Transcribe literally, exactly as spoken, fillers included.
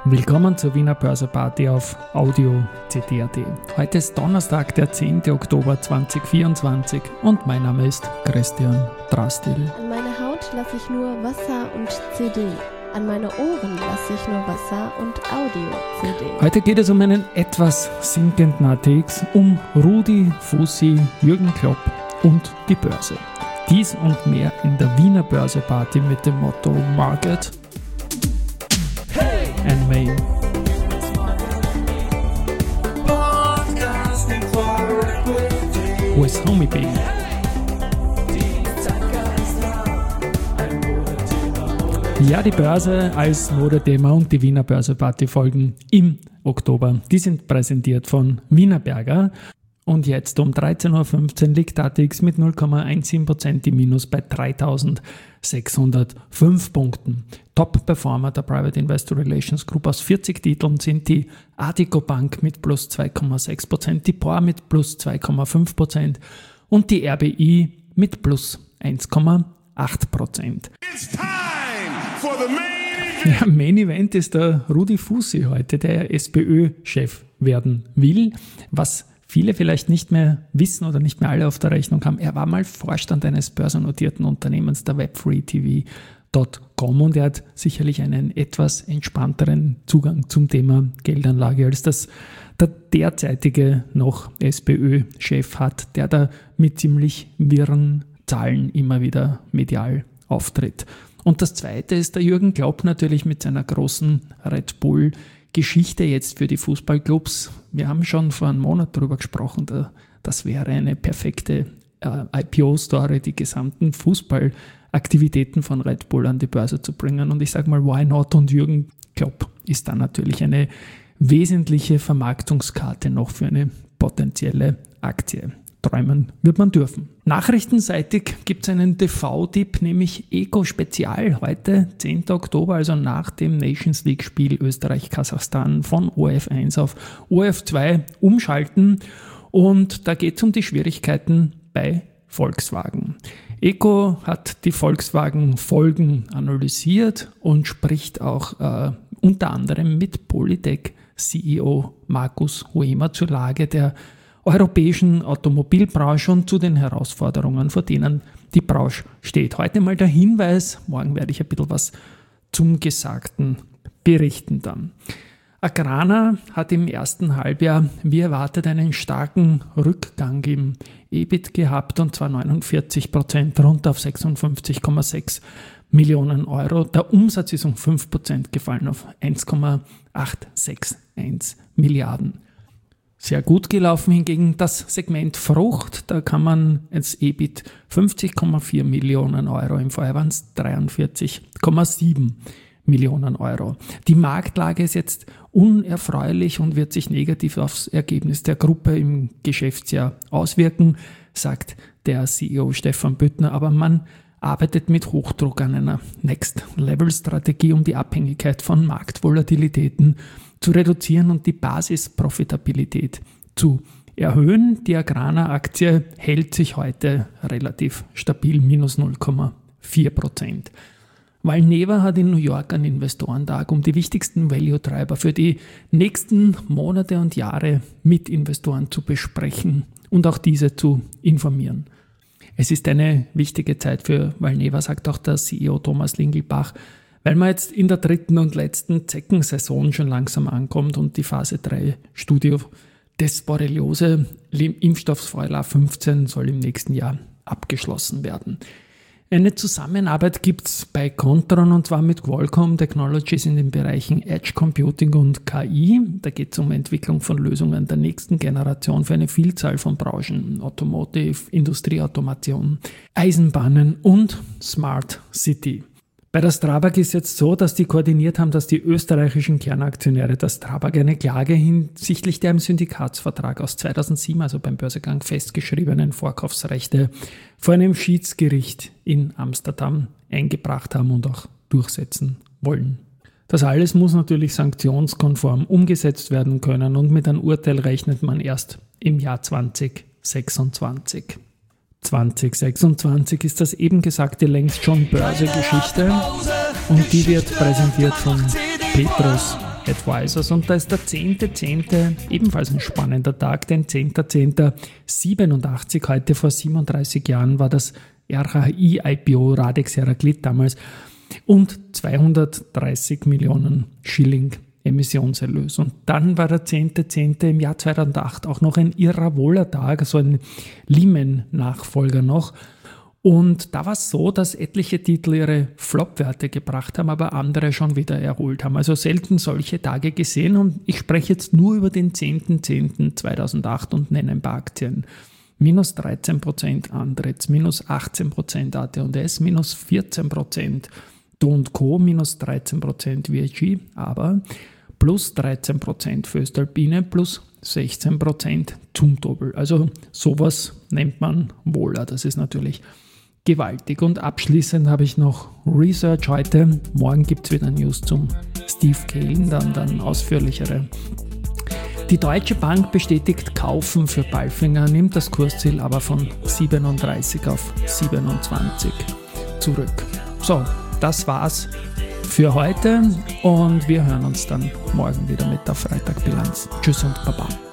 Willkommen zur Wiener Börse-Party auf Audio C D punkt A T. Heute ist Donnerstag, der zehnten Oktober zweitausendvierundzwanzig und mein Name ist Christian Drastil. An meine Haut lasse ich nur Wasser und C D. An meine Ohren lasse ich nur Wasser und Audio-C D. Heute geht es um einen etwas sinkenden A T X, um Rudi, Fussi, Jürgen Klopp und die Börse. Dies und mehr in der Wiener Börse-Party mit dem Motto Market and May. With Homie B. Ja, die Börse als Modethema und die Wiener Börse-Party folgen im Oktober. Die sind präsentiert von Wienerberger. Und jetzt um dreizehn Uhr fünfzehn liegt A T X mit null Komma siebzehn Prozent im Minus bei dreitausendsechshundertfünf Punkten. Top-Performer der Private Investor Relations Group aus vierzig Titeln sind die Addiko Bank mit plus zwei Komma sechs Prozent, die P O R mit plus zwei Komma fünf Prozent und die R B I mit plus eins Komma acht Prozent. Ja, Main Event ist der Rudi Fussi heute, der SPÖ-Chef werden will, was viele vielleicht nicht mehr wissen oder nicht mehr alle auf der Rechnung haben. Er war mal Vorstand eines börsennotierten Unternehmens, der web free T V Punkt com, und er hat sicherlich einen etwas entspannteren Zugang zum Thema Geldanlage, als das der derzeitige noch SPÖ-Chef hat, der da mit ziemlich wirren Zahlen immer wieder medial auftritt. Und das Zweite ist der Jürgen Klopp natürlich mit seiner großen Red Bull Geschichte jetzt für die Fußballclubs. Wir haben schon vor einem Monat darüber gesprochen, das wäre eine perfekte I P O-Story, die gesamten Fußballaktivitäten von Red Bull an die Börse zu bringen. Und ich sage mal, why not? Und Jürgen Klopp ist dann natürlich eine wesentliche Vermarktungskarte noch für eine potenzielle Aktie. Träumen wird man dürfen. Nachrichtenseitig gibt es einen T V-Tipp, nämlich Eco Spezial. Heute, zehnten Oktober, also nach dem Nations League-Spiel Österreich-Kasachstan von O R F eins auf O R F zwei umschalten. Und da geht es um die Schwierigkeiten bei Volkswagen. Eco hat die Volkswagen-Folgen analysiert und spricht auch äh, unter anderem mit Polytech-C E O Markus Huemer zur Lage der europäischen Automobilbranche und zu den Herausforderungen, vor denen die Branche steht. Heute mal der Hinweis, morgen werde ich ein bisschen was zum Gesagten berichten dann. Agrana hat im ersten Halbjahr, wie erwartet, einen starken Rückgang im E B I T gehabt, und zwar neunundvierzig Prozent runter auf sechsundfünfzig Komma sechs Millionen Euro. Der Umsatz ist um fünf Prozent gefallen auf eins Komma achthunderteinundsechzig Milliarden. Sehr gut gelaufen hingegen das Segment Frucht, da kann man ins E B I T fünfzig Komma vier Millionen Euro, im Vorjahr waren es dreiundvierzig Komma sieben Millionen Euro. Die Marktlage ist jetzt unerfreulich und wird sich negativ aufs Ergebnis der Gruppe im Geschäftsjahr auswirken, sagt der C E O Stefan Büttner, aber man arbeitet mit Hochdruck an einer Next-Level-Strategie, um die Abhängigkeit von Marktvolatilitäten zu reduzieren und die Basisprofitabilität zu erhöhen. Die Agrana-Aktie hält sich heute relativ stabil, minus null Komma vier Prozent. Valneva hat in New York einen Investorentag, um die wichtigsten Value-Treiber für die nächsten Monate und Jahre mit Investoren zu besprechen und auch diese zu informieren. Es ist eine wichtige Zeit für Valneva, sagt auch der C E O Thomas Lingelbach, weil man jetzt in der dritten und letzten Zeckensaison schon langsam ankommt und die Phase drei Studie des Borreliose-Impfstoffs V L A fünfzehn soll im nächsten Jahr abgeschlossen werden. Eine Zusammenarbeit gibt es bei Kontron, und zwar mit Qualcomm Technologies in den Bereichen Edge Computing und K I. Da geht es um Entwicklung von Lösungen der nächsten Generation für eine Vielzahl von Branchen, Automotive, Industrieautomation, Eisenbahnen und Smart City. Bei der Strabag ist jetzt so, dass die koordiniert haben, dass die österreichischen Kernaktionäre der Strabag eine Klage hinsichtlich der im Syndikatsvertrag aus zweitausendsieben, also beim Börsegang festgeschriebenen Vorkaufsrechte, vor einem Schiedsgericht in Amsterdam eingebracht haben und auch durchsetzen wollen. Das alles muss natürlich sanktionskonform umgesetzt werden können, und mit einem Urteil rechnet man erst im Jahr zweitausendsechsundzwanzig. zweitausendsechsundzwanzig ist das eben Gesagte längst schon Börsegeschichte, und die wird präsentiert von Petrus Advisors. Und da ist der zehnter zehnter ebenfalls ein spannender Tag, denn zehnter zehnter siebenundachtzig, heute vor siebenunddreißig Jahren, war das R H I-I P O, Radex Heraklit damals, und zweihundertdreißig Millionen Schilling Emissionserlös. Und dann war der zehnter zehnter im Jahr zweitausendacht auch noch ein irrer wohler Tag, also ein Lehman-Nachfolger noch. Und da war es so, dass etliche Titel ihre Flop-Werte gebracht haben, aber andere schon wieder erholt haben. Also selten solche Tage gesehen, und ich spreche jetzt nur über den zehnter zehnter zweitausendacht und nenne ein paar Aktien. Minus dreizehn Prozent Andritz, minus achtzehn Prozent A T und S, minus vierzehn Prozent Do und Co., minus dreizehn Prozent V I G, aber plus dreizehn Prozent Voestalpine, plus sechzehn Prozent Zumtobel. Also sowas nennt man Wohler, das ist natürlich gewaltig. Und abschließend habe ich noch Research heute. Morgen gibt es wieder News zum Steve Kalen, dann, dann ausführlichere. Die Deutsche Bank bestätigt Kaufen für Palfinger, nimmt das Kursziel aber von siebenunddreißig auf siebenundzwanzig zurück. So, das war's für heute und wir hören uns dann morgen wieder mit der Freitagbilanz. Tschüss und Baba.